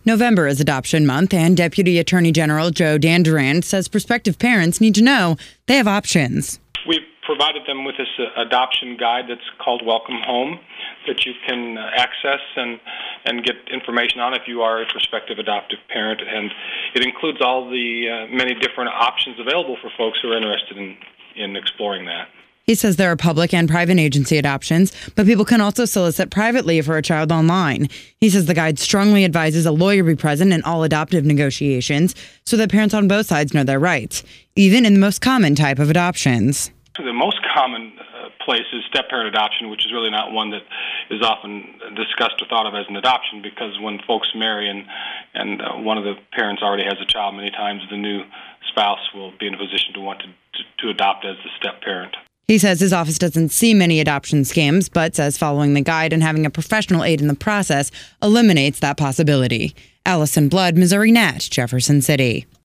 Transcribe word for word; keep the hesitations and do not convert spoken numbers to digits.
November is Adoption Month, and Deputy Attorney General Joe Dandurand says prospective parents need to know they have options. We've provided them with this uh, adoption guide that's called Welcome Home that you can uh, access and, and get information on if you are a prospective adoptive parent. And it includes all the uh, many different options available for folks who are interested in, in exploring that. He says there are public and private agency adoptions, but people can also solicit privately for a child online. He says the guide strongly advises a lawyer be present in all adoptive negotiations so that parents on both sides know their rights, even in the most common type of adoptions. The most common uh, place is step-parent adoption, which is really not one that is often discussed or thought of as an adoption, because when folks marry and, and uh, one of the parents already has a child, many times the new spouse will be in a position to want to, to, to adopt as the step-parent. He says his office doesn't see many adoption scams, but says following the guide and having a professional aid in the process eliminates that possibility. Allison Blood, Missouri Nat, Jefferson City.